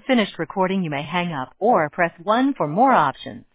finished recording, you may hang up or press 1 for more options.